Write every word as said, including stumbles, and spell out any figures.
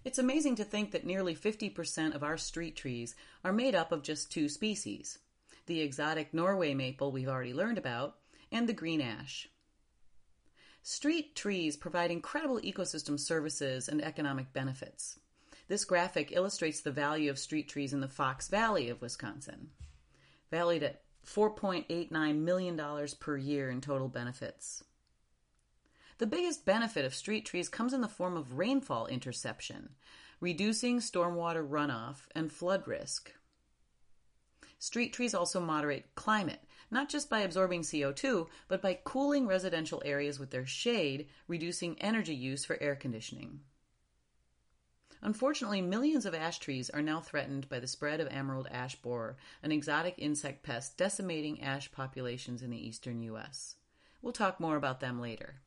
It's amazing to think that nearly fifty percent of our street trees are made up of just two species, the exotic Norway maple we've already learned about, and the green ash. Street trees provide incredible ecosystem services and economic benefits. This graphic illustrates the value of street trees in the Fox Valley of Wisconsin, valued at four point eight nine million dollars per year in total benefits. The biggest benefit of street trees comes in the form of rainfall interception, reducing stormwater runoff and flood risk. Street trees also moderate climate, not just by absorbing C O two, but by cooling residential areas with their shade, reducing energy use for air conditioning. Unfortunately, millions of ash trees are now threatened by the spread of emerald ash borer, an exotic insect pest decimating ash populations in the eastern U S. We'll talk more about them later.